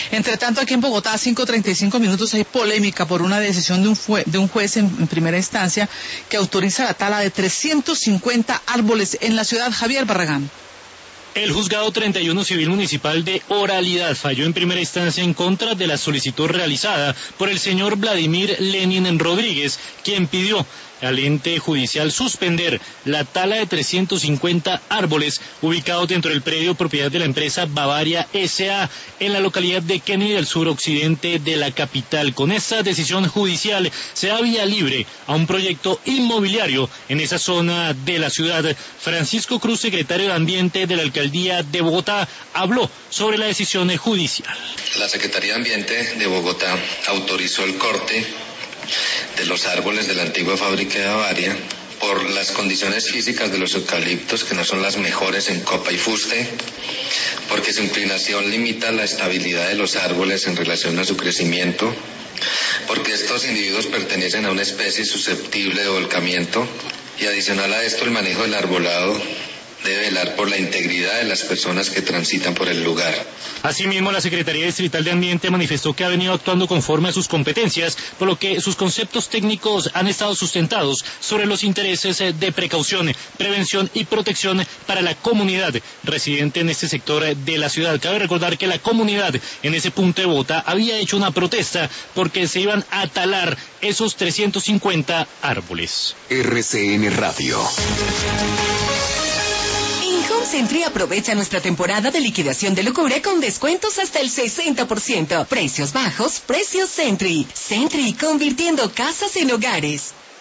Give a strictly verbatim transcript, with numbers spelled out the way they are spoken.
Entre tanto, aquí en Bogotá, cinco treinta y cinco minutos, hay polémica por una decisión de un, fue, de un juez en, en primera instancia que autoriza la tala de trescientos cincuenta árboles en la ciudad. Javier Barragán. El juzgado treinta y uno civil municipal de Oralidad falló en primera instancia en contra de la solicitud realizada por el señor Vladimir Lenin Rodríguez, quien pidió al ente judicial suspender la tala de trescientos cincuenta árboles ubicados dentro del predio propiedad de la empresa Bavaria S A en la localidad de Kennedy del suroccidente de la capital. Con esta decisión judicial se da vía libre a un proyecto inmobiliario en esa zona de la ciudad. Francisco Cruz, secretario de Ambiente de la Alcaldía de Bogotá, habló sobre la decisión judicial. La Secretaría de Ambiente de Bogotá autorizó el corte de los árboles de la antigua fábrica de Bavaria por las condiciones físicas de los eucaliptos, que no son las mejores en copa y fuste, porque su inclinación limita la estabilidad de los árboles en relación a su crecimiento, porque estos individuos pertenecen a una especie susceptible de volcamiento, y adicional a esto el manejo del arbolado debe velar por la integridad de las personas que transitan por el lugar. Asimismo, la Secretaría Distrital de Ambiente manifestó que ha venido actuando conforme a sus competencias, por lo que sus conceptos técnicos han estado sustentados sobre los intereses de precaución, prevención y protección para la comunidad residente en este sector de la ciudad. Cabe recordar que la comunidad en ese punto de Bogotá había hecho una protesta porque se iban a talar esos trescientos cincuenta árboles. R C N Radio. Home Sentry aprovecha nuestra temporada de liquidación de locura con descuentos hasta el sesenta por ciento. Precios bajos, precios Sentry. Sentry, convirtiendo casas en hogares.